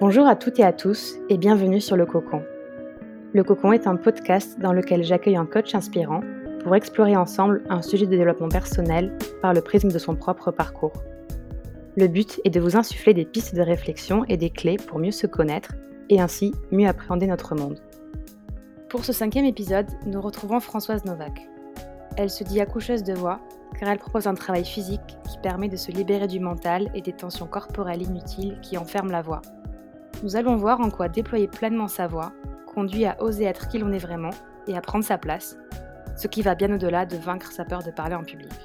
Bonjour à toutes et à tous et bienvenue sur Le Cocon. Le Cocon est un podcast dans lequel j'accueille un coach inspirant pour explorer ensemble un sujet de développement personnel par le prisme de son propre parcours. Le but est de vous insuffler des pistes de réflexion et des clés pour mieux se connaître et ainsi mieux appréhender notre monde. Pour ce 5e épisode, nous retrouvons Françoise Novak. Elle se dit accoucheuse de voix car elle propose un travail physique qui permet de se libérer du mental et des tensions corporelles inutiles qui enferment la voix. Nous allons voir en quoi déployer pleinement sa voix conduit à oser être qui l'on est vraiment et à prendre sa place, ce qui va bien au-delà de vaincre sa peur de parler en public.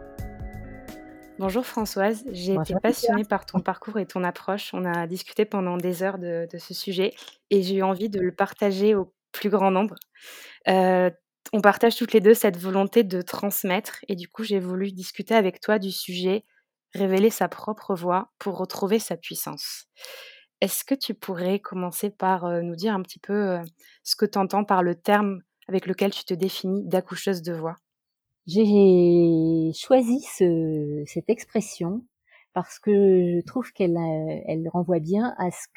Bonjour Françoise, j'ai été Bonjour Lydia. passionnée par ton parcours et ton approche. On a discuté pendant des heures de ce sujet et j'ai eu envie de le partager au plus grand nombre. Euh, on partage toutes les deux cette volonté de transmettre et du coup j'ai voulu discuter avec toi du sujet révéler sa propre voix pour retrouver sa puissance. Est-ce que tu pourrais commencer par nous dire un petit peu ce que tu entends par le terme avec lequel tu te définis d'accoucheuse de voix? J'ai choisi cette expression parce que je trouve elle renvoie bien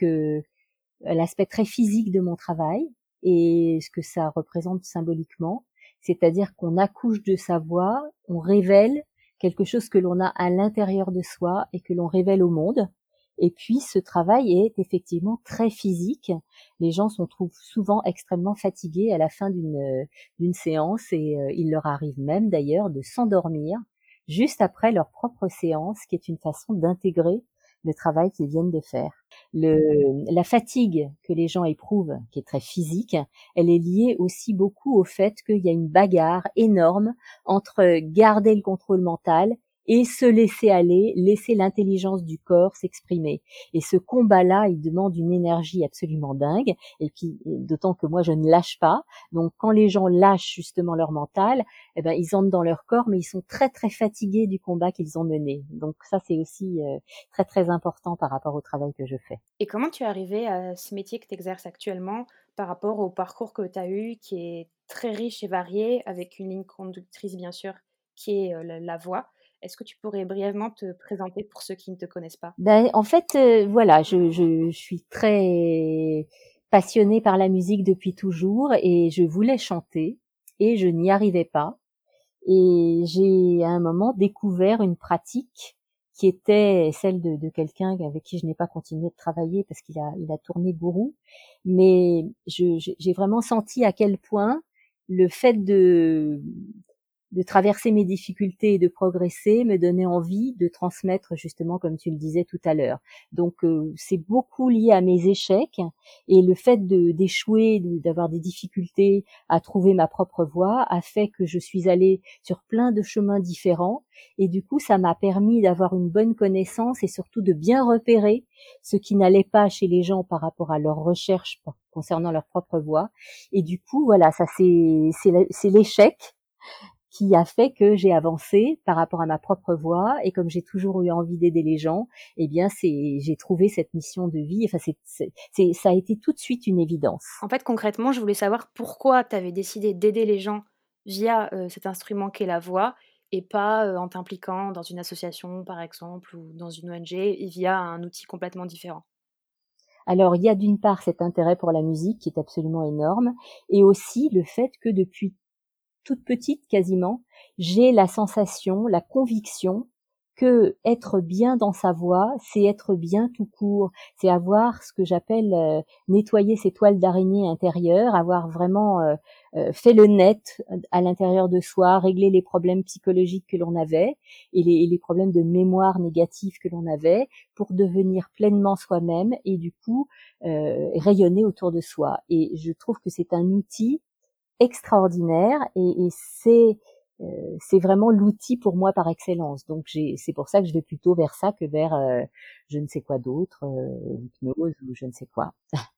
à l'aspect très physique de mon travail et ce que ça représente symboliquement. C'est-à-dire qu'on accouche de sa voix, on révèle quelque chose que l'on a à l'intérieur de soi et que l'on révèle au monde. Et puis ce travail est effectivement très physique. Les gens se trouvent souvent extrêmement fatigués à la fin d'une séance et il leur arrive même d'ailleurs de s'endormir juste après leur propre séance, qui est une façon d'intégrer le travail qu'ils viennent de faire. La fatigue que les gens éprouvent, qui est très physique, elle est liée aussi beaucoup au fait qu'il y a une bagarre énorme entre garder le contrôle mental et se laisser aller, laisser l'intelligence du corps s'exprimer. Et ce combat-là, il demande une énergie absolument dingue, et puis d'autant que moi je ne lâche pas. Donc quand les gens lâchent justement leur mental, eh ben ils entrent dans leur corps, mais ils sont très très fatigués du combat qu'ils ont mené. Donc ça c'est aussi très très important par rapport au travail que je fais. Et comment tu es arrivée à ce métier que tu exerces actuellement par rapport au parcours que tu as eu, qui est très riche et varié, avec une ligne conductrice bien sûr, qui est la voix. Est-ce que tu pourrais brièvement te présenter pour ceux qui ne te connaissent pas? Ben, en fait, voilà, je suis très passionnée par la musique depuis toujours et je voulais chanter et je n'y arrivais pas. Et j'ai à un moment découvert une pratique qui était celle de quelqu'un avec qui je n'ai pas continué de travailler parce il a tourné gourou. Mais j'ai vraiment senti à quel point le fait de traverser mes difficultés et de progresser me donnait envie de transmettre justement comme tu le disais tout à l'heure. Donc c'est beaucoup lié à mes échecs et le fait d'échouer, d'avoir des difficultés à trouver ma propre voie a fait que je suis allée sur plein de chemins différents et du coup ça m'a permis d'avoir une bonne connaissance et surtout de bien repérer ce qui n'allait pas chez les gens par rapport à leur recherche concernant leur propre voie. Et du coup voilà, ça c'est l'échec qui a fait que j'ai avancé par rapport à ma propre voie et comme j'ai toujours eu envie d'aider les gens, eh bien j'ai trouvé cette mission de vie. Enfin ça a été tout de suite une évidence. En fait, concrètement, je voulais savoir pourquoi tu avais décidé d'aider les gens via, cet instrument qu'est la voix et pas, en t'impliquant dans une association, par exemple, ou dans une ONG via un outil complètement différent. Alors il y a d'une part cet intérêt pour la musique qui est absolument énorme et aussi le fait que depuis toute petite quasiment, j'ai la sensation, la conviction que être bien dans sa voix, c'est être bien tout court, c'est avoir ce que j'appelle nettoyer ses toiles d'araignée intérieures, avoir vraiment fait le net à l'intérieur de soi, régler les problèmes psychologiques que l'on avait et les problèmes de mémoire négative que l'on avait pour devenir pleinement soi-même et du coup rayonner autour de soi. Et je trouve que c'est un outil extraordinaire et c'est vraiment l'outil pour moi par excellence. Donc c'est pour ça que je vais plutôt vers ça que vers je ne sais quoi d'autre, l'hypnose ou je ne sais quoi.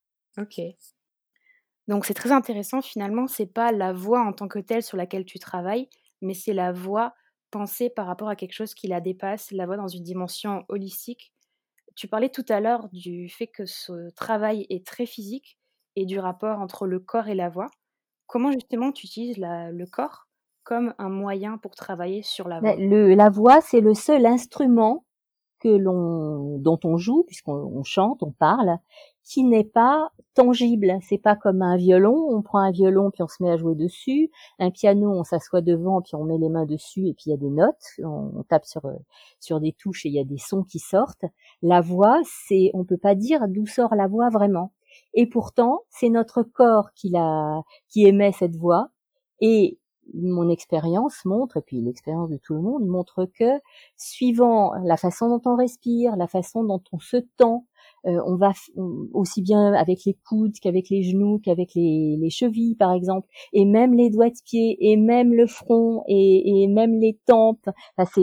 OK. Donc c'est très intéressant finalement, c'est pas la voix en tant que telle sur laquelle tu travailles, mais c'est la voix pensée par rapport à quelque chose qui la dépasse, la voix dans une dimension holistique. Tu parlais tout à l'heure du fait que ce travail est très physique et du rapport entre le corps et la voix. Comment justement tu utilises le corps comme un moyen pour travailler sur la voix? La voix, c'est le seul instrument dont on joue, puisqu'on chante, on parle, qui n'est pas tangible. C'est pas comme un violon, on prend un violon puis on se met à jouer dessus. Un piano, on s'assoit devant puis on met les mains dessus et puis il y a des notes, on tape sur des touches et il y a des sons qui sortent. La voix, on peut pas dire d'où sort la voix vraiment. Et pourtant, c'est notre corps qui émet cette voix. Et mon expérience montre, et puis l'expérience de tout le monde montre que, suivant la façon dont on respire, la façon dont on se tend, on va aussi bien avec les coudes qu'avec les genoux, qu'avec les chevilles par exemple, et même les doigts de pied, et même le front, et même les tempes. Enfin,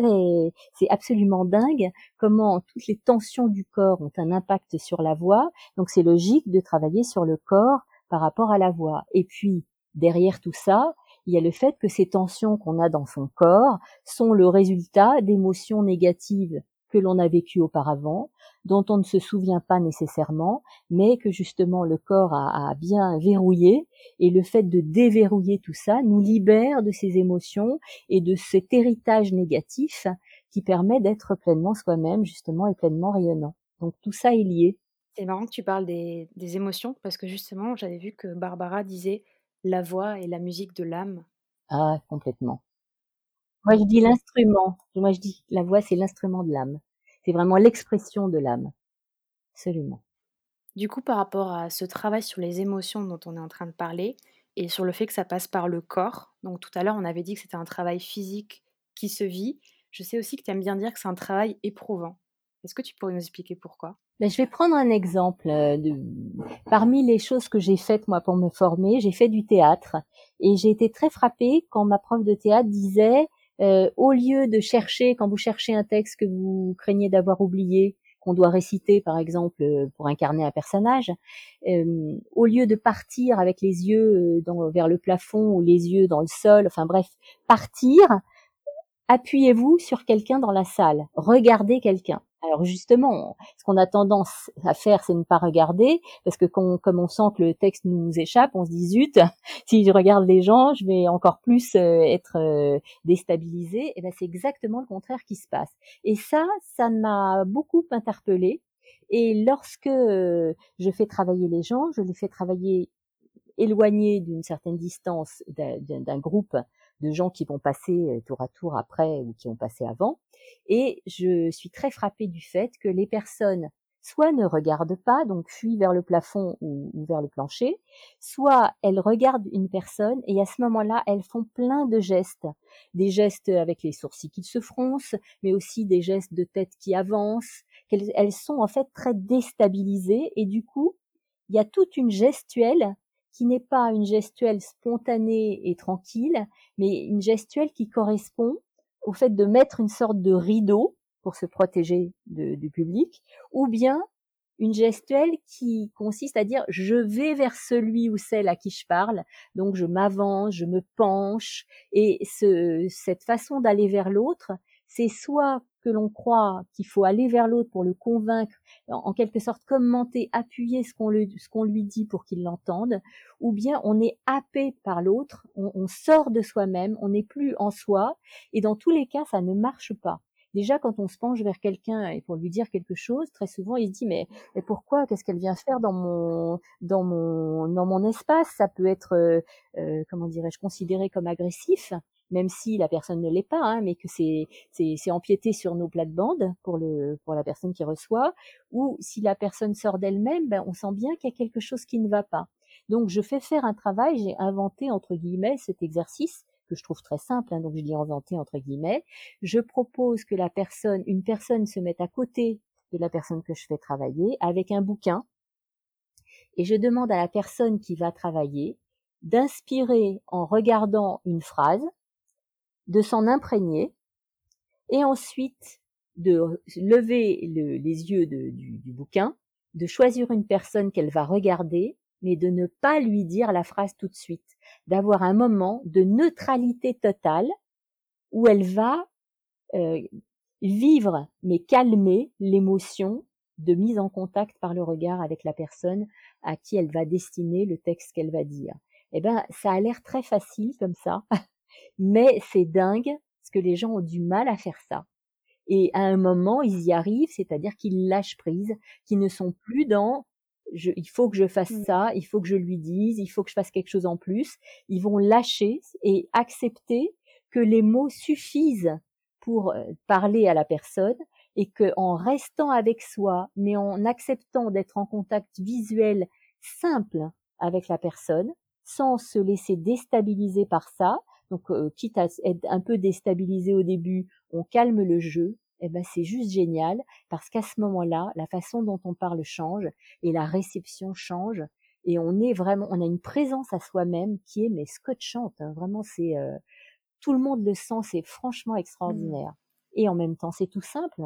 c'est absolument dingue comment toutes les tensions du corps ont un impact sur la voix. Donc c'est logique de travailler sur le corps par rapport à la voix. Et puis derrière tout ça, il y a le fait que ces tensions qu'on a dans son corps sont le résultat d'émotions négatives que l'on a vécues auparavant, dont on ne se souvient pas nécessairement, mais que justement le corps a bien verrouillé, et le fait de déverrouiller tout ça nous libère de ces émotions et de cet héritage négatif qui permet d'être pleinement soi-même justement et pleinement rayonnant. Donc tout ça est lié. C'est marrant que tu parles des émotions parce que justement, j'avais vu que Barbara disait: «La voix est la musique de l'âme». Ah, complètement. Moi je dis l'instrument. Moi je dis la voix c'est l'instrument de l'âme. C'est vraiment l'expression de l'âme. Absolument. Du coup, par rapport à ce travail sur les émotions dont on est en train de parler et sur le fait que ça passe par le corps, donc tout à l'heure, on avait dit que c'était un travail physique qui se vit. Je sais aussi que tu aimes bien dire que c'est un travail éprouvant. Est-ce que tu pourrais nous expliquer pourquoi? Ben, je vais prendre un exemple parmi les choses que j'ai faites moi pour me former. J'ai fait du théâtre et j'ai été très frappée quand ma prof de théâtre disait au lieu de chercher, quand vous cherchez un texte que vous craignez d'avoir oublié, qu'on doit réciter par exemple pour incarner un personnage, au lieu de partir avec les yeux vers le plafond ou les yeux dans le sol, enfin bref, partir, appuyez-vous sur quelqu'un dans la salle, regardez quelqu'un. Alors justement, ce qu'on a tendance à faire, c'est ne pas regarder, parce que comme on sent que le texte nous échappe, on se dit zut, si je regarde les gens, je vais encore plus être déstabilisée. Et ben c'est exactement le contraire qui se passe. Et ça m'a beaucoup interpellée. Et lorsque je fais travailler les gens, je les fais travailler éloignés d'une certaine distance d'un groupe de gens qui vont passer tour à tour après ou qui ont passé avant. Et je suis très frappée du fait que les personnes soit ne regardent pas, donc fuient vers le plafond ou vers le plancher, soit elles regardent une personne et à ce moment-là, elles font plein de gestes. Des gestes avec les sourcils qui se froncent, mais aussi des gestes de tête qui avancent. Elles sont en fait très déstabilisées et du coup, il y a toute une gestuelle qui n'est pas une gestuelle spontanée et tranquille, mais une gestuelle qui correspond au fait de mettre une sorte de rideau pour se protéger du public, ou bien une gestuelle qui consiste à dire je vais vers celui ou celle à qui je parle, donc je m'avance, je me penche, et cette façon d'aller vers l'autre, c'est soit que l'on croit qu'il faut aller vers l'autre pour le convaincre, en quelque sorte commenter, appuyer ce qu'on lui dit pour qu'il l'entende, ou bien on est happé par l'autre, on sort de soi-même, on n'est plus en soi, et dans tous les cas, ça ne marche pas. Déjà, quand on se penche vers quelqu'un et pour lui dire quelque chose, très souvent, il se dit mais pourquoi? Qu'est-ce qu'elle vient faire dans mon espace? Ça peut être, comment dirais-je, considéré comme agressif, même si la personne ne l'est pas, hein, mais que c'est empiéter sur nos plates-bandes pour la personne qui reçoit, ou si la personne sort d'elle-même, ben on sent bien qu'il y a quelque chose qui ne va pas. Donc je fais faire un travail, j'ai inventé entre guillemets cet exercice que je trouve très simple, hein, donc je dis inventé entre guillemets. Je propose que une personne se mette à côté de la personne que je fais travailler avec un bouquin, et je demande à la personne qui va travailler d'inspirer en regardant une phrase, de s'en imprégner, et ensuite de lever les yeux du bouquin, de choisir une personne qu'elle va regarder, mais de ne pas lui dire la phrase tout de suite, d'avoir un moment de neutralité totale où elle va vivre mais calmer l'émotion de mise en contact par le regard avec la personne à qui elle va destiner le texte qu'elle va dire. Eh ben, ça a l'air très facile comme ça, mais c'est dingue parce que les gens ont du mal à faire ça. Et à un moment, ils y arrivent, c'est-à-dire qu'ils lâchent prise, qu'ils ne sont plus dans il faut que je fasse Mmh. ça, il faut que je lui dise, il faut que je fasse quelque chose en plus. Ils vont lâcher et accepter que les mots suffisent pour parler à la personne et que en restant avec soi, mais en acceptant d'être en contact visuel simple avec la personne, sans se laisser déstabiliser par ça. Donc, quitte à être un peu déstabilisé au début, on calme le jeu. Eh ben, c'est juste génial parce qu'à ce moment-là, la façon dont on parle change et la réception change et on a une présence à soi-même qui est mais scotchante. Hein. Vraiment, c'est tout le monde le sent, c'est franchement Mmh. extraordinaire. Et en même temps, c'est tout simple.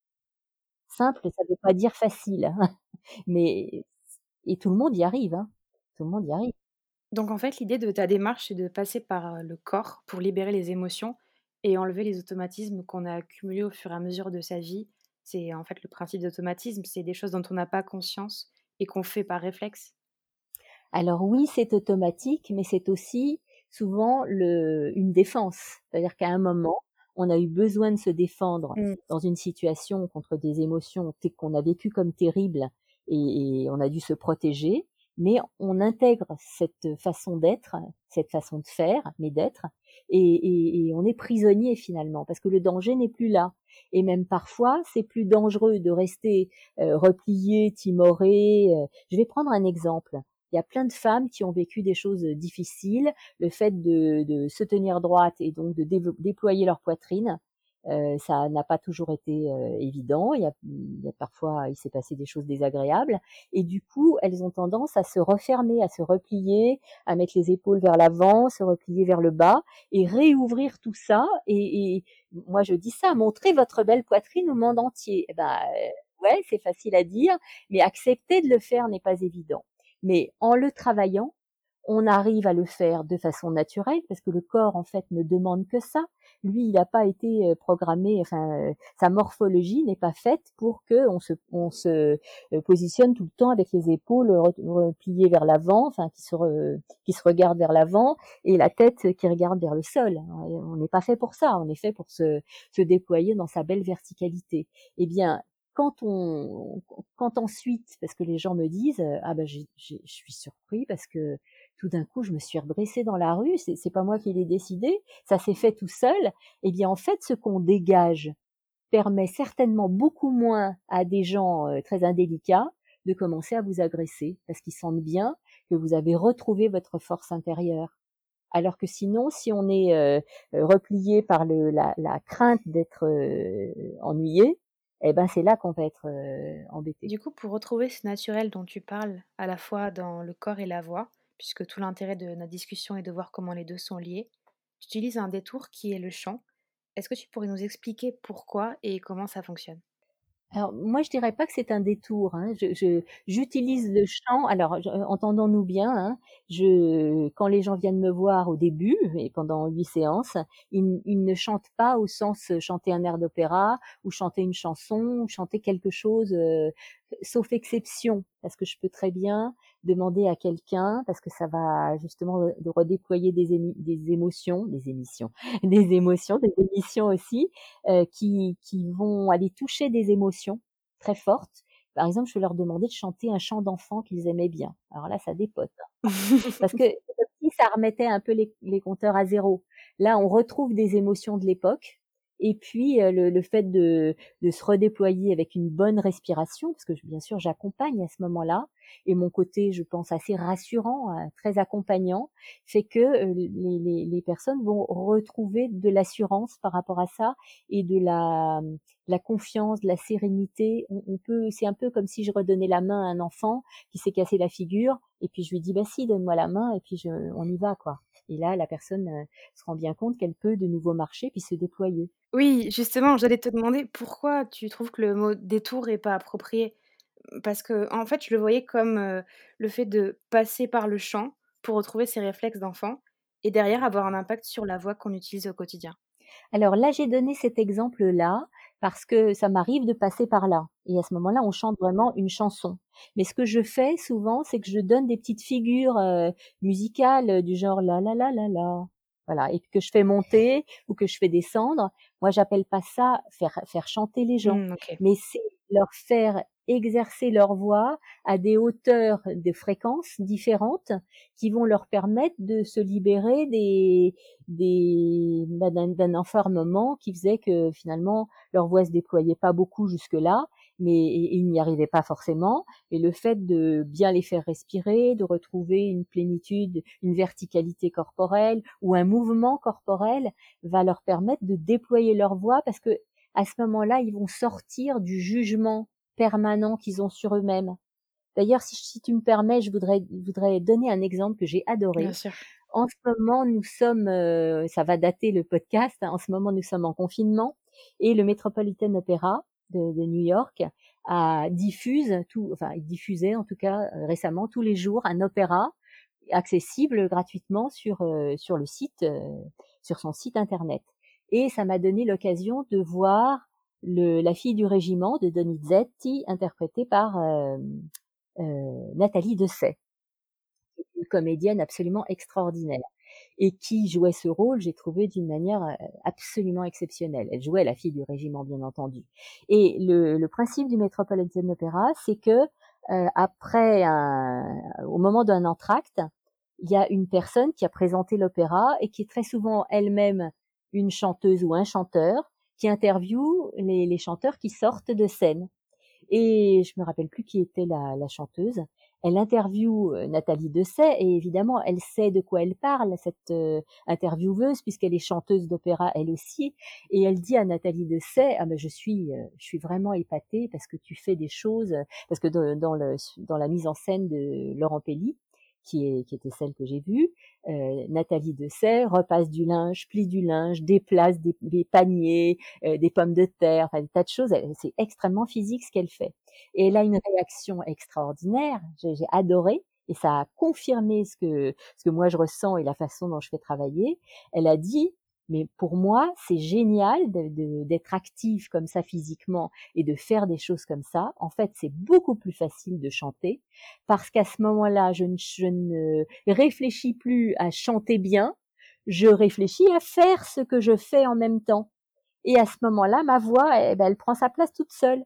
Simple, ça veut pas dire facile, hein. Mais et tout le monde y arrive. Hein. Tout le monde y arrive. Donc en fait, l'idée de ta démarche, c'est de passer par, le corps pour libérer les émotions et enlever les automatismes qu'on a accumulés au fur et à mesure de sa vie. C'est en fait le principe d'automatisme, c'est des choses dont on n'a pas conscience et qu'on fait par réflexe. Alors oui, c'est automatique, mais c'est aussi souvent une défense. C'est-à-dire qu'à un moment, on a eu besoin de se défendre Mmh. dans une situation contre des émotions qu'on a vécues comme terribles et on a dû se protéger, mais on intègre cette façon d'être, cette façon de faire, mais d'être, et on est prisonnier finalement parce que le danger n'est plus là. Et même parfois, c'est plus dangereux de rester replié, timoré. Je vais prendre un exemple. Il y a plein de femmes qui ont vécu des choses difficiles, le fait de se tenir droite et donc de déployer leur poitrine, ça n'a pas toujours été évident. Il y a parfois, il s'est passé des choses désagréables, et du coup, elles ont tendance à se refermer, à se replier, à mettre les épaules vers l'avant, se replier vers le bas, et réouvrir tout ça. Et moi, je dis ça, montrez votre belle poitrine au monde entier. Eh ben, ouais, c'est facile à dire, mais accepter de le faire n'est pas évident. Mais en le travaillant, on arrive à le faire de façon naturelle parce que le corps en fait ne demande que ça. Lui, il n'a pas été programmé, enfin sa morphologie n'est pas faite pour que on se positionne tout le temps avec les épaules repliées vers l'avant, enfin qui se regardent vers l'avant et la tête qui regarde vers le sol. On n'est pas fait pour ça. On est fait pour se déployer dans sa belle verticalité. Eh bien, quand on, quand ensuite, parce que les gens me disent, ah ben je suis surpris parce que tout d'un coup je me suis redressée dans la rue, c'est pas moi qui l'ai décidé, ça s'est fait tout seul. Eh bien en fait, ce qu'on dégage permet certainement beaucoup moins à des gens très indélicats de commencer à vous agresser parce qu'ils sentent bien que vous avez retrouvé votre force intérieure. Alors que sinon, si on est replié par la crainte d'être ennuyé, eh ben c'est là qu'on va être embêté. Du coup, pour retrouver ce naturel dont tu parles, à la fois dans le corps et la voix, puisque tout l'intérêt de notre discussion est de voir comment les 2 sont liés, tu utilises un détour qui est le chant. Est-ce que tu pourrais nous expliquer pourquoi et comment ça fonctionne? Alors moi je dirais pas que c'est un détour, hein. J'utilise le chant. Alors entendons-nous bien, hein, quand les gens viennent me voir au début et pendant 8 séances, ils ne chantent pas au sens chanter un air d'opéra ou chanter une chanson ou chanter quelque chose, sauf exception, parce que je peux très bien demander à quelqu'un, parce que ça va justement de redéployer des émotions, des émissions, des émotions, des émissions aussi, qui vont aller toucher des émotions très fortes. Par exemple, je vais leur demander de chanter un chant d'enfant qu'ils aimaient bien. Alors là, ça dépote, hein. Parce que comme si ça remettait un peu les compteurs à zéro. Là, on retrouve des émotions de l'époque. Et puis le fait de se redéployer avec une bonne respiration, parce que bien sûr j'accompagne à ce moment-là, et mon côté, je pense, assez rassurant, très accompagnant, fait que les personnes vont retrouver de l'assurance par rapport à ça et de la confiance, de la sérénité. C'est un peu comme si je redonnais la main à un enfant qui s'est cassé la figure, et puis je lui dis bah si, donne-moi la main, et puis on y va quoi. Et là, la personne se rend bien compte qu'elle peut de nouveau marcher puis se déployer. Oui, justement, j'allais te demander pourquoi tu trouves que le mot détour est pas approprié? Parce que en fait, je le voyais comme, le fait de passer par le chant pour retrouver ses réflexes d'enfant et derrière avoir un impact sur la voix qu'on utilise au quotidien. Alors là, j'ai donné cet exemple-là parce que ça m'arrive de passer par là. Et à ce moment-là, on chante vraiment une chanson. Mais ce que je fais souvent, c'est que je donne des petites figures musicales du genre la la la la la. voilà, et que je fais monter ou que je fais descendre. Moi, j'appelle pas ça faire chanter les gens, OK. mais c'est leur faire exercer leur voix à des hauteurs de fréquences différentes qui vont leur permettre de se libérer d'un enfermement qui faisait que finalement leur voix se déployait pas beaucoup jusque-là, mais ils n'y arrivaient pas forcément. Et le fait de bien les faire respirer, de retrouver une plénitude, une verticalité corporelle ou un mouvement corporel va leur permettre de déployer leur voix, parce que à ce moment-là, ils vont sortir du jugement permanent qu'ils ont sur eux-mêmes. D'ailleurs, si tu me permets, je voudrais donner un exemple que j'ai Bien adoré. sûr. En ce moment, nous sommes, ça va dater le podcast, hein, en ce moment, nous sommes en confinement et le Metropolitan Opera de New York il diffusait en tout cas récemment tous les jours un opéra accessible gratuitement sur le site, sur son site internet. Et ça m'a donné l'occasion de voir la fille du régiment de Donizetti interprétée par Nathalie Dessay, une comédienne absolument extraordinaire et qui jouait ce rôle, j'ai trouvé d'une manière absolument exceptionnelle. Elle jouait la fille du régiment, bien entendu. Et le principe du Metropolitan Opera, c'est que au moment d'un entracte, il y a une personne qui a présenté l'opéra et qui est très souvent elle-même une chanteuse ou un chanteur qui interviewe les chanteurs qui sortent de scène. Et je me rappelle plus qui était la chanteuse. Elle interviewe Nathalie Dessay et évidemment elle sait de quoi elle parle, cette intervieweuse, puisqu'elle est chanteuse d'opéra elle aussi. Et elle dit à Nathalie Dessay: ah ben je suis vraiment épatée parce que tu fais des choses, parce que dans la mise en scène de Laurent Pelli, qui était celle que j'ai vue, Nathalie Dessay repasse du linge, plie du linge, déplace des paniers, des pommes de terre, enfin des tas de choses. C'est extrêmement physique ce qu'elle fait. Et elle a une réaction extraordinaire. J'ai adoré. Et ça a confirmé ce que moi je ressens et la façon dont je fais travailler. Elle a dit: mais pour moi, c'est génial d'être active comme ça physiquement et de faire des choses comme ça. En fait, c'est beaucoup plus facile de chanter parce qu'à ce moment-là, je ne réfléchis plus à chanter bien, je réfléchis à faire ce que je fais en même temps. Et à ce moment-là, ma voix, elle prend sa place toute seule.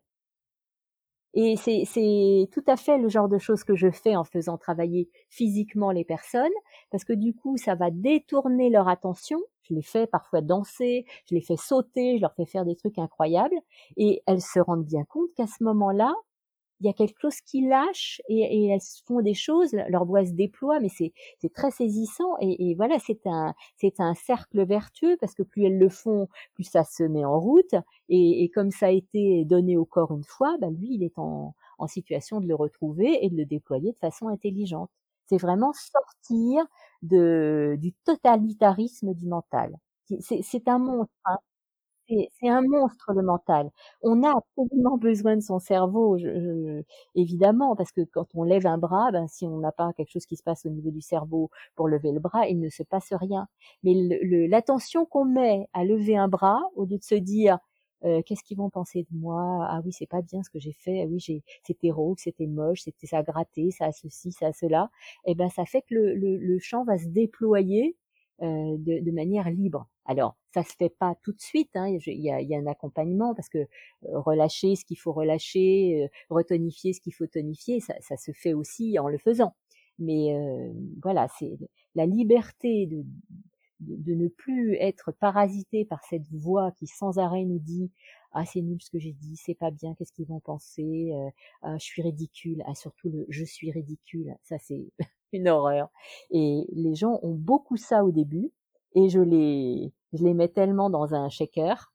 Et c'est tout à fait le genre de choses que je fais en faisant travailler physiquement les personnes, parce que du coup, ça va détourner leur attention. Je les fais parfois danser, je les fais sauter, je leur fais faire des trucs incroyables, et elles se rendent bien compte qu'à ce moment-là, il y a quelque chose qui lâche et elles font des choses, leur voix se déploie, mais c'est très saisissant et voilà, c'est un cercle vertueux parce que plus elles le font, plus ça se met en route et comme ça a été donné au corps une fois, ben lui il est en situation de le retrouver et de le déployer de façon intelligente. C'est vraiment sortir du totalitarisme du mental. C'est un monstre, hein. C'est un monstre le mental. On a absolument besoin de son cerveau, évidemment, parce que quand on lève un bras, ben, si on n'a pas quelque chose qui se passe au niveau du cerveau pour lever le bras, il ne se passe rien. Mais l'attention qu'on met à lever un bras, au lieu de se dire qu'est-ce qu'ils vont penser de moi? Ah oui, c'est pas bien ce que j'ai fait. Ah oui, c'était rauque, c'était moche, ça a gratté, ça a ceci, ça a cela. Et ben, ça fait que le champ va se déployer de manière libre. Alors, ça se fait pas tout de suite, hein. Il y a un accompagnement parce que relâcher ce qu'il faut relâcher, retonifier ce qu'il faut tonifier, ça se fait aussi en le faisant. Mais voilà, c'est la liberté de ne plus être parasité par cette voix qui sans arrêt nous dit: ah c'est nul ce que j'ai dit, c'est pas bien, qu'est-ce qu'ils vont penser, ah, je suis ridicule, ah surtout le je suis ridicule, ça c'est une horreur. Et les gens ont beaucoup ça au début et je les mets tellement dans un shaker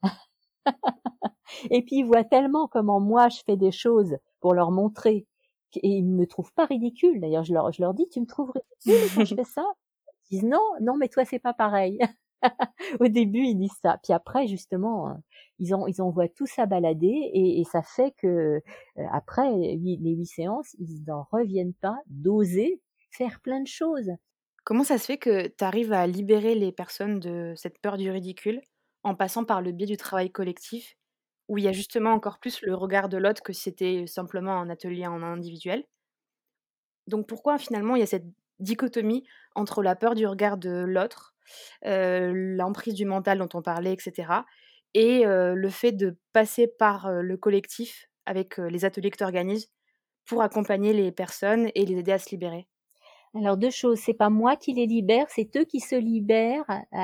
et puis ils voient tellement comment moi je fais des choses pour leur montrer et ils me trouvent pas ridicule. D'ailleurs je leur dis: tu me trouves ridicule quand je fais ça? Ils disent: non, non, mais toi c'est pas pareil. Au début, ils disent ça. Puis après, justement, ils envoient tout ça balader et ça fait que après les 8 séances, ils n'en reviennent pas d'oser faire plein de choses. Comment ça se fait que tu arrives à libérer les personnes de cette peur du ridicule, en passant par le biais du travail collectif, où il y a justement encore plus le regard de l'autre que si c'était simplement un atelier en individuel? Donc pourquoi finalement il y a cette dichotomie entre la peur du regard de l'autre l'emprise du mental dont on parlait et cetera et le fait de passer par, le collectif avec, les ateliers que tu organises pour accompagner les personnes et les aider à se libérer? Alors 2 choses, c'est pas moi qui les libère, c'est eux qui se libèrent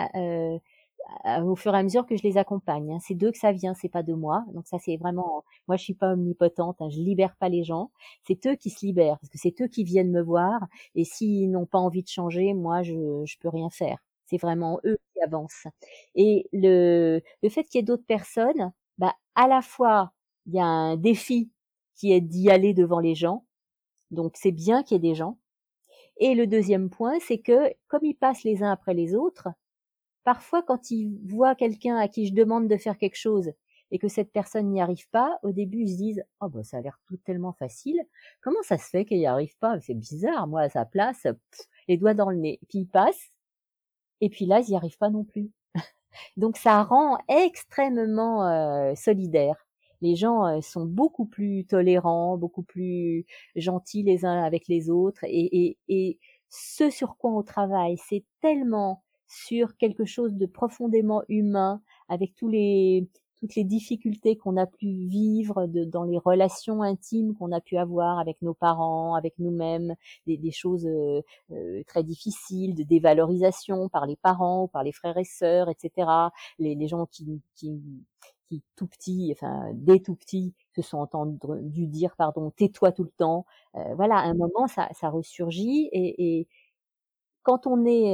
au fur et à mesure que je les accompagne, hein. C'est d'eux que ça vient, c'est pas de moi. Donc ça, c'est vraiment moi, je suis pas omnipotente, hein, je libère pas les gens. C'est eux qui se libèrent parce que c'est eux qui viennent me voir et s'ils n'ont pas envie de changer, moi, je peux rien faire. C'est vraiment eux qui avancent. Et le fait qu'il y ait d'autres personnes, bah, à la fois, il y a un défi qui est d'y aller devant les gens. Donc c'est bien qu'il y ait des gens. Et le deuxième point, c'est que comme ils passent les uns après les autres, parfois quand ils voient quelqu'un à qui je demande de faire quelque chose et que cette personne n'y arrive pas, au début ils se disent oh bah ça a l'air tout tellement facile, comment ça se fait qu'il n'y arrive pas? C'est bizarre, moi à sa place, les doigts dans le nez. Puis ils passent et puis là ils n'y arrivent pas non plus. Donc ça rend extrêmement solidaire. Les gens sont beaucoup plus tolérants, beaucoup plus gentils les uns avec les autres. Et ce sur quoi on travaille, c'est tellement sur quelque chose de profondément humain, avec toutes les difficultés qu'on a pu vivre dans les relations intimes qu'on a pu avoir avec nos parents, avec nous-mêmes, des choses très difficiles, de dévalorisation par les parents ou par les frères et sœurs, etc. Les gens qui tout petits, enfin dès tout petits, se sont entendus dire pardon, tais-toi tout le temps. Voilà, à un moment ça ressurgit et quand on est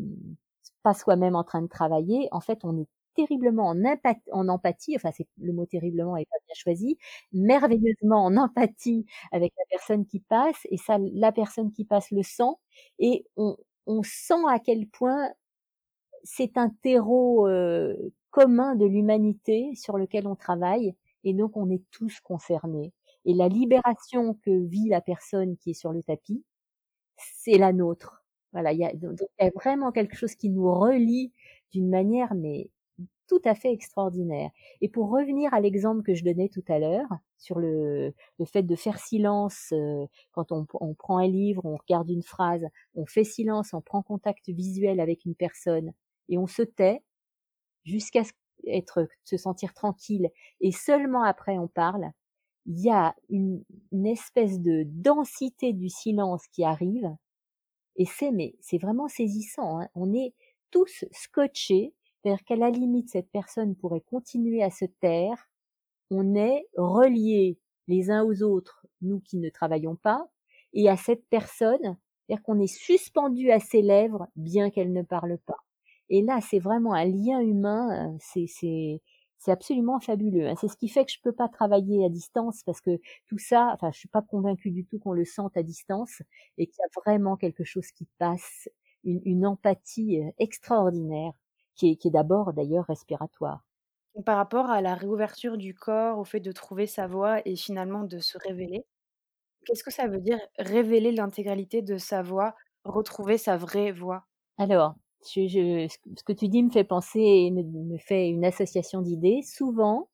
pas soi-même en train de travailler, en fait on est terriblement en empathie, enfin c'est le mot terriblement est pas bien choisi, merveilleusement en empathie avec la personne qui passe et ça la personne qui passe le sent et on sent à quel point c'est un terreau commun de l'humanité sur lequel on travaille et donc on est tous concernés. Et la libération que vit la personne qui est sur le tapis, c'est la nôtre. Voilà, il y a vraiment quelque chose qui nous relie d'une manière mais tout à fait extraordinaire. Et pour revenir à l'exemple que je donnais tout à l'heure sur le fait de faire silence quand on prend un livre, on regarde une phrase, on fait silence, on prend contact visuel avec une personne et on se tait jusqu'à se sentir tranquille et seulement après on parle. Il y a une espèce de densité du silence qui arrive et c'est vraiment saisissant, hein. On est tous scotchés, c'est-à-dire qu'à la limite, cette personne pourrait continuer à se taire. On est reliés les uns aux autres, nous qui ne travaillons pas, et à cette personne, c'est-à-dire qu'on est suspendu à ses lèvres, bien qu'elle ne parle pas. Et là, c'est vraiment un lien humain, c'est absolument fabuleux, hein. C'est ce qui fait que je peux pas travailler à distance parce que tout ça, enfin, je suis pas convaincue du tout qu'on le sente à distance et qu'il y a vraiment quelque chose qui passe, une empathie extraordinaire qui est d'abord d'ailleurs respiratoire. Donc par rapport à la réouverture du corps, au fait de trouver sa voix et finalement de se révéler, qu'est-ce que ça veut dire révéler l'intégralité de sa voix, retrouver sa vraie voix? Alors, ce que tu dis me fait penser et me fait une association d'idées. Souvent,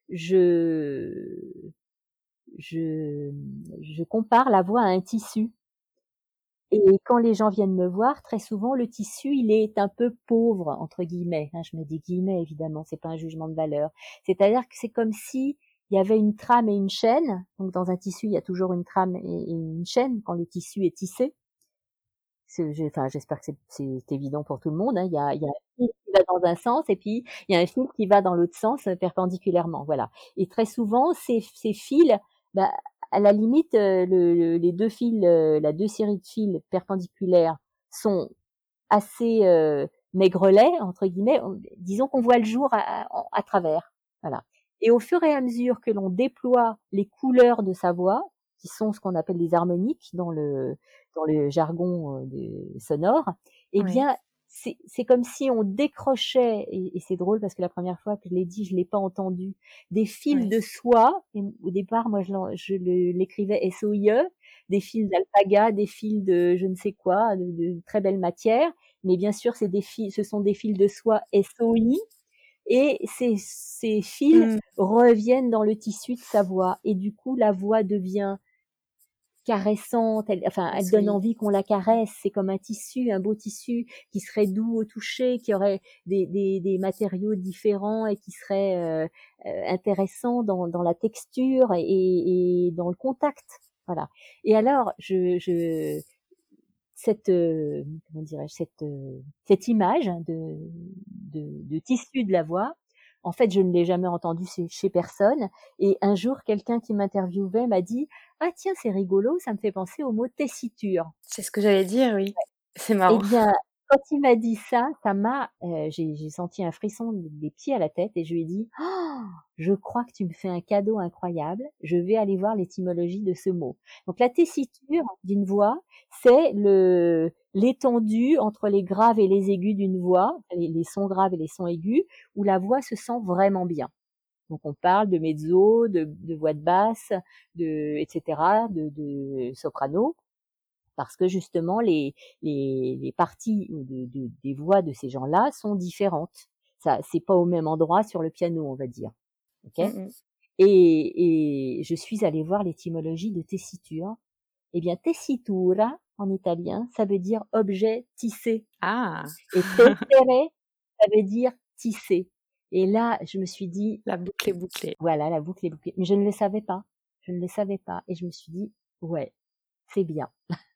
je, je, je compare la voix à un tissu. Et quand les gens viennent me voir, très souvent, le tissu, il est un peu pauvre, entre guillemets, hein, je mets des guillemets, évidemment, c'est pas un jugement de valeur. C'est-à-dire que c'est comme si il y avait une trame et une chaîne. Donc, dans un tissu, il y a toujours une trame et une chaîne quand le tissu est tissé. Enfin, j'espère que c'est évident pour tout le monde, hein. Il y a un fil qui va dans un sens et puis il y a un fil qui va dans l'autre sens perpendiculairement, voilà. Et très souvent, ces fils, bah, à la limite, les deux fils, la deux séries de fils perpendiculaires sont assez maigrelets entre guillemets. Disons qu'on voit le jour à travers, voilà. Et au fur et à mesure que l'on déploie les couleurs de sa voix, qui sont ce qu'on appelle les harmoniques dans le jargon sonore, eh Oui, bien, c'est comme si on décrochait, et c'est drôle parce que la première fois que je l'ai dit, je l'ai pas entendu, des fils oui. de soie. Et au départ, moi, l'écrivais SOIE, des fils d'alpaga, des fils de je ne sais quoi, de très belle matière. Mais bien sûr, ce sont des fils de soie SOI. Et ces fils Mmh. reviennent dans le tissu de sa voix. Et du coup, la voix devient caressante, elle donne Oui. envie qu'on la caresse. C'est comme un tissu, un beau tissu qui serait doux au toucher, qui aurait des matériaux différents et qui serait intéressant dans la texture et dans le contact. Voilà. Et alors, cette comment dirais-je cette image de tissu de la voix, en fait, je ne l'ai jamais entendue chez personne. Et un jour, quelqu'un qui m'interviewait m'a dit: «Ah tiens, c'est rigolo, ça me fait penser au mot tessiture». C'est ce que j'allais dire, oui. C'est Eh marrant. bien, quand il m'a dit ça, j'ai senti un frisson des pieds à la tête et je lui ai dit: «Oh, je crois que tu me fais un cadeau incroyable, je vais aller voir l'étymologie de ce mot». Donc la tessiture d'une voix, c'est l'étendue entre les graves et les aigus d'une voix, les sons graves et les sons aigus, où la voix se sent vraiment bien. Donc on parle de mezzo, de voix de basse, etc., de soprano, parce que justement les parties des voix de ces gens-là sont différentes. Ça, c'est pas au même endroit sur le piano, on va dire. Ok. Mmh mh. Et je suis allée voir l'étymologie de tessiture. Eh bien, tessitura en italien, ça veut dire objet tissé. Ah! Et tessere, ça veut dire tisser. Et là, je me suis dit, La boucle est bouclée. voilà, la boucle est bouclée. Mais je ne le savais pas. Je ne le savais pas. Et je me suis dit, ouais, c'est bien.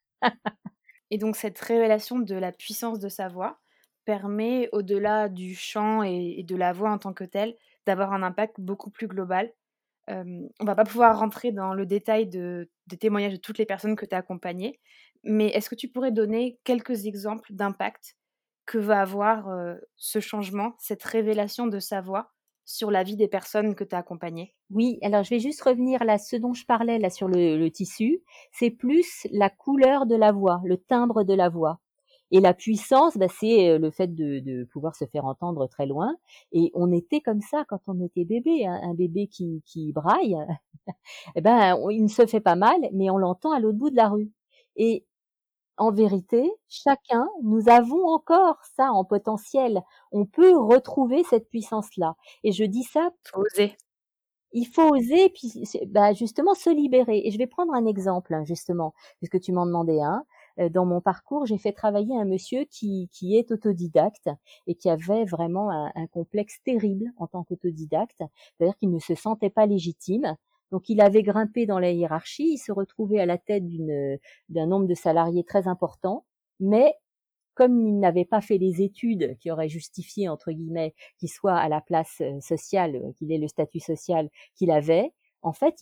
Et donc cette révélation de la puissance de sa voix permet, au-delà du chant et de la voix en tant que telle, d'avoir un impact beaucoup plus global. On va pas pouvoir rentrer dans le détail de des témoignages de toutes les personnes que tu as accompagnées, mais est-ce que tu pourrais donner quelques exemples d'impact que va avoir, ce changement, cette révélation de sa voix sur la vie des personnes que tu as accompagnées? Oui, alors je vais juste revenir là, ce dont je parlais là sur le tissu, c'est plus la couleur de la voix, le timbre de la voix. Et la puissance, bah, c'est le fait de pouvoir se faire entendre très loin. Et on était comme ça quand on était bébé, hein. Un bébé qui braille, eh ben, il ne se fait pas mal, mais on l'entend à l'autre bout de la rue. Et en vérité, chacun, nous avons encore ça en potentiel. On peut retrouver cette puissance-là. Et je dis ça, Faut oser. il faut oser, puis bah, justement se libérer. Et je vais prendre un exemple, hein, justement, puisque tu m'en demandais un. Dans mon parcours, j'ai fait travailler un monsieur qui est autodidacte et qui avait vraiment un complexe terrible en tant qu'autodidacte, c'est-à-dire qu'il ne se sentait pas légitime. Donc il avait grimpé dans la hiérarchie, il se retrouvait à la tête d'un nombre de salariés très important, mais comme il n'avait pas fait les études qui auraient justifié, entre guillemets, qu'il soit à la place sociale, qu'il ait le statut social qu'il avait, en fait,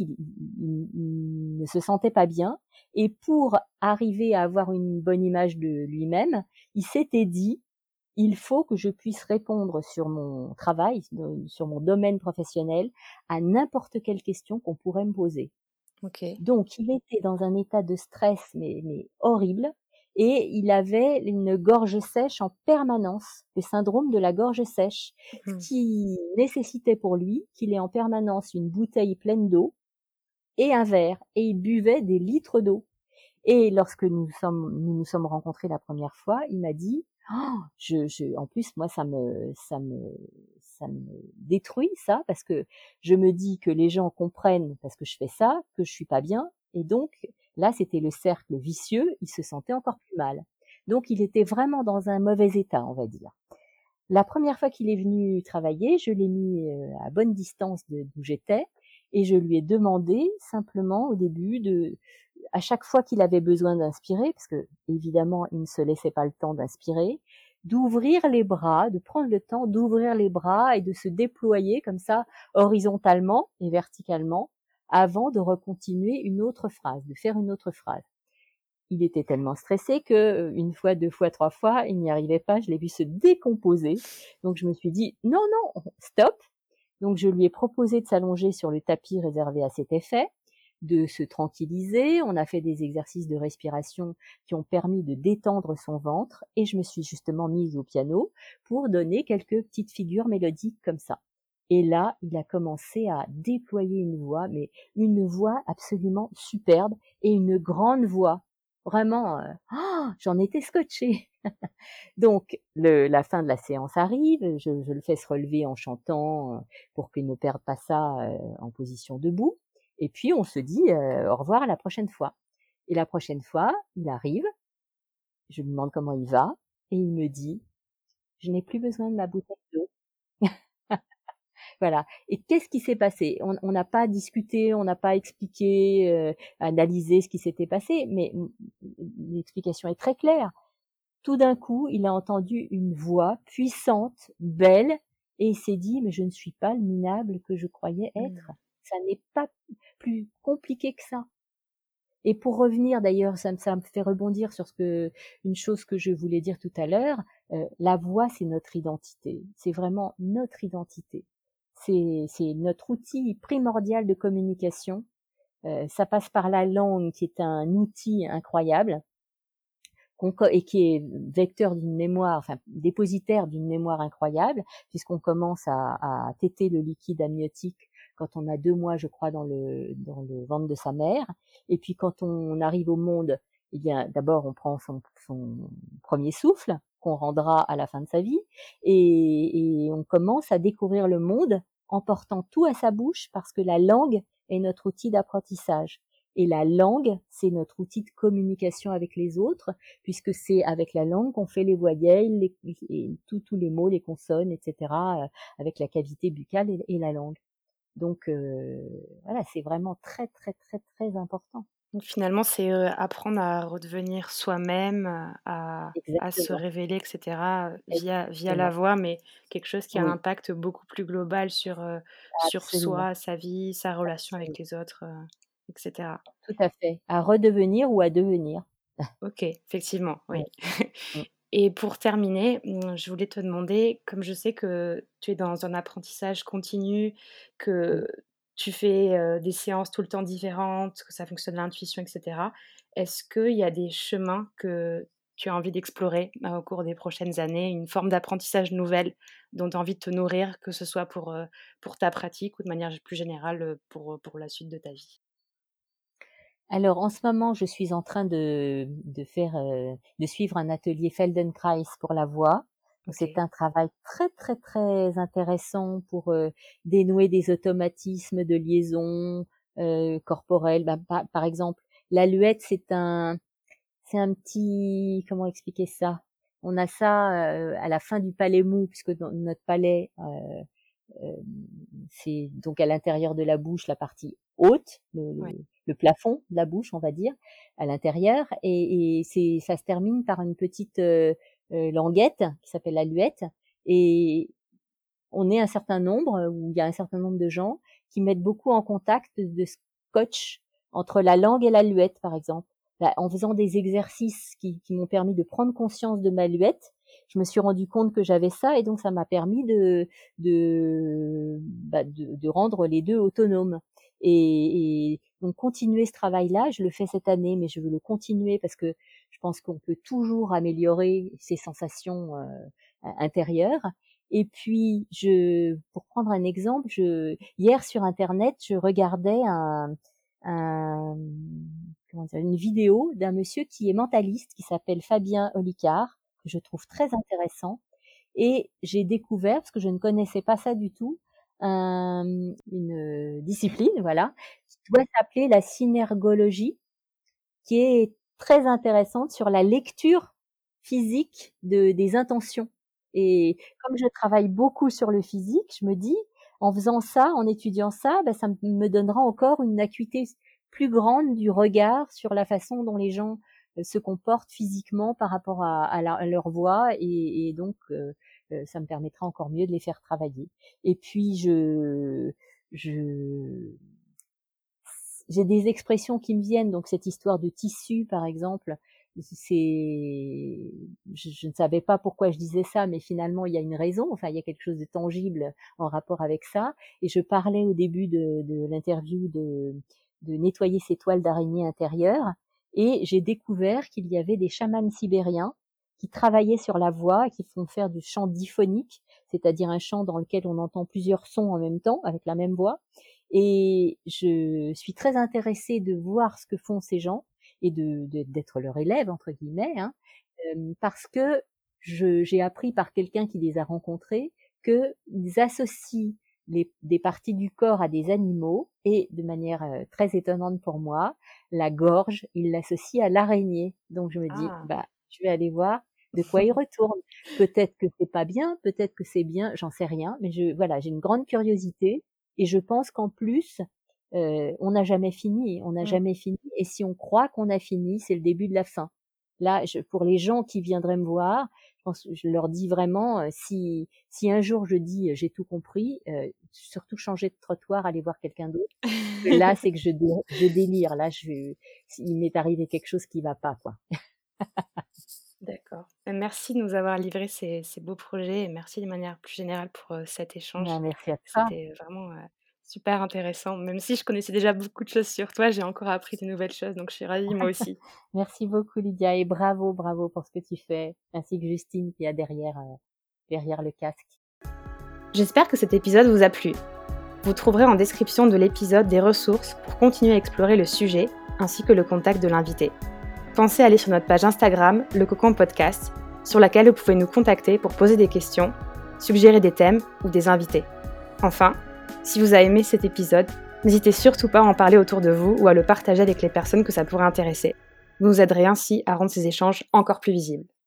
il ne se sentait pas bien. Et pour arriver à avoir une bonne image de lui-même, il s'était dit, il faut que je puisse répondre sur mon travail, sur mon domaine professionnel, à n'importe quelle question qu'on pourrait me poser. OK. Donc, il était dans un état de stress, mais horrible, et il avait une gorge sèche en permanence, le syndrome de la gorge sèche, ce Mmh. qui nécessitait pour lui qu'il ait en permanence une bouteille pleine d'eau et un verre, et il buvait des litres d'eau. Et lorsque nous nous sommes rencontrés la première fois, il m'a dit: «Oh, en plus, moi, ça me détruit ça, parce que je me dis que les gens comprennent parce que je fais ça, que je suis pas bien, et donc là, c'était le cercle vicieux, il se sentait encore plus mal». Donc il était vraiment dans un mauvais état, on va dire. La première fois qu'il est venu travailler, je l'ai mis à bonne distance d'où j'étais, et je lui ai demandé simplement au début à chaque fois qu'il avait besoin d'inspirer, parce que évidemment il ne se laissait pas le temps d'inspirer, d'ouvrir les bras, de prendre le temps d'ouvrir les bras et de se déployer comme ça horizontalement et verticalement avant de recontinuer une autre phrase, de faire une autre phrase. Il était tellement stressé que une fois, deux fois, trois fois, il n'y arrivait pas. Je l'ai vu se décomposer. Donc je me suis dit non, non, stop. Donc je lui ai proposé de s'allonger sur le tapis réservé à cet effet, de se tranquilliser. On a fait des exercices de respiration qui ont permis de détendre son ventre, et je me suis justement mise au piano pour donner quelques petites figures mélodiques comme ça. Et là, il a commencé à déployer une voix, mais une voix absolument superbe, et une grande voix. Vraiment, j'en étais scotchée. Donc, la fin de la séance arrive, je le fais se relever en chantant pour qu'il ne perde pas ça en position debout. Et puis, on se dit au revoir à la prochaine fois. Et la prochaine fois, il arrive, je lui demande comment il va, et il me dit, je n'ai plus besoin de ma bouteille d'eau. Voilà. Et qu'est-ce qui s'est passé? On n'a pas discuté, on n'a pas expliqué, analysé ce qui s'était passé, mais l'explication est très claire. Tout d'un coup, il a entendu une voix puissante, belle, et il s'est dit, mais je ne suis pas le minable que je croyais être. Ça n'est pas plus compliqué que ça. Et pour revenir, d'ailleurs, ça me fait rebondir sur une chose que je voulais dire tout à l'heure. La voix, c'est notre identité. C'est vraiment notre identité. C'est notre outil primordial de communication. Ça passe par la langue, qui est un outil incroyable, et qui est vecteur d'une mémoire, enfin dépositaire d'une mémoire incroyable, puisqu'on commence à téter le liquide amniotique quand on a 2 mois, je crois, dans le ventre de sa mère. Et puis quand on arrive au monde, eh bien d'abord on prend son premier souffle qu'on rendra à la fin de sa vie, et on commence à découvrir le monde en portant tout à sa bouche, parce que la langue est notre outil d'apprentissage. Et la langue, c'est notre outil de communication avec les autres, puisque c'est avec la langue qu'on fait les voyelles, tous les mots, les consonnes, etc., avec la cavité buccale et la langue. Donc voilà, c'est vraiment très très très très important. Donc finalement, c'est, apprendre à redevenir soi-même, à se Exactement, révéler et cetera, via la exactement. voix, mais quelque chose qui a un Oui, impact beaucoup plus global sur absolument, soi, sa vie, sa relation avec absolument. les autres, et cetera. Tout à fait. À redevenir ou à devenir. OK, effectivement, oui. Ouais. Mmh. Et pour terminer, je voulais te demander, comme je sais que tu es dans un apprentissage continu, Mmh. que tu fais, des séances tout le temps différentes, que ça fonctionne l'intuition et cetera. Est-ce qu'il y a des chemins que tu as envie d'explorer, au cours des prochaines années? Une forme d'apprentissage nouvelle dont tu as envie de te nourrir, que ce soit pour ta pratique ou de manière plus générale, pour la suite de ta vie? Alors en ce moment, je suis en train de suivre un atelier Feldenkrais pour la voix. Donc c'est OK. un travail très très très intéressant pour dénouer des automatismes de liaison corporelle. Par exemple, l'aluette, c'est un petit, comment expliquer ça? On a ça à la fin du palais mou, puisque dans notre palais, euh, c'est donc à l'intérieur de la bouche, la partie haute, Ouais. le plafond de la bouche, on va dire, à l'intérieur, et ça se termine par une petite languette qui s'appelle l'aluette, et on est un certain nombre, ou il y a un certain nombre de gens qui mettent beaucoup en contact de scotch entre la langue et l'aluette, par exemple. En faisant des exercices qui m'ont permis de prendre conscience de ma luette, je me suis rendu compte que j'avais ça, et donc ça m'a permis de rendre les deux autonomes. Et donc continuer ce travail-là, je le fais cette année, mais je veux le continuer parce que je pense qu'on peut toujours améliorer ses sensations intérieures. Et puis, pour prendre un exemple, hier sur Internet, je regardais un, comment dire, une vidéo d'un monsieur qui est mentaliste, qui s'appelle Fabien Olicard, que je trouve très intéressant. Et j'ai découvert, parce que je ne connaissais pas ça du tout, une discipline, voilà, qui doit s'appeler la synergologie, qui est très intéressante sur la lecture physique des intentions. Et comme je travaille beaucoup sur le physique, je me dis, en faisant ça, en étudiant ça, ça me donnera encore une acuité plus grande du regard sur la façon dont les gens se comportent physiquement par rapport à leur voix, et donc ça me permettra encore mieux de les faire travailler. Et puis je j'ai des expressions qui me viennent, donc cette histoire de tissu, par exemple, je ne savais pas pourquoi je disais ça, mais finalement il y a une raison, enfin il y a quelque chose de tangible en rapport avec ça. Et je parlais au début de l'interview de nettoyer ses toiles d'araignée intérieures, et j'ai découvert qu'il y avait des chamans sibériens qui travaillaient sur la voix et qui font faire du chant diphonique, c'est-à-dire un chant dans lequel on entend plusieurs sons en même temps avec la même voix. Et je suis très intéressée de voir ce que font ces gens et d'être leur élève entre guillemets, hein, parce que j'ai appris par quelqu'un qui les a rencontrés qu'ils associent des parties du corps à des animaux et de manière très étonnante pour moi, la gorge, il l'associe à l'araignée. Donc je me dis, Ah, je vais aller voir de quoi il retourne. Peut-être que c'est pas bien, peut-être que c'est bien, j'en sais rien, mais voilà, j'ai une grande curiosité et je pense qu'en plus, on n'a jamais fini, on n'a mm, jamais fini. Et si on croit qu'on a fini, c'est le début de la fin. Là, pour les gens qui viendraient me voir, je leur dis vraiment, si un jour je dis j'ai tout compris, surtout changer de trottoir, aller voir quelqu'un d'autre. Là, c'est que je délire. Là, il m'est arrivé quelque chose qui va pas, quoi. d'accord. Merci de nous avoir livré ces beaux projets et merci de manière plus générale pour, cet échange. Merci à toi. C'était vraiment, super intéressant. Même si je connaissais déjà beaucoup de choses sur toi, j'ai encore appris de nouvelles choses, donc je suis ravie moi aussi. Merci beaucoup, Lydia, et bravo, bravo pour ce que tu fais, ainsi que Justine qui est derrière le casque. J'espère que cet épisode vous a plu. Vous trouverez en description de l'épisode des ressources pour continuer à explorer le sujet, ainsi que le contact de l'invité. Pensez à aller sur notre page Instagram, Le Cocon Podcast, sur laquelle vous pouvez nous contacter pour poser des questions, suggérer des thèmes ou des invités. Enfin, si vous avez aimé cet épisode, n'hésitez surtout pas à en parler autour de vous ou à le partager avec les personnes que ça pourrait intéresser. Vous nous aiderez ainsi à rendre ces échanges encore plus visibles.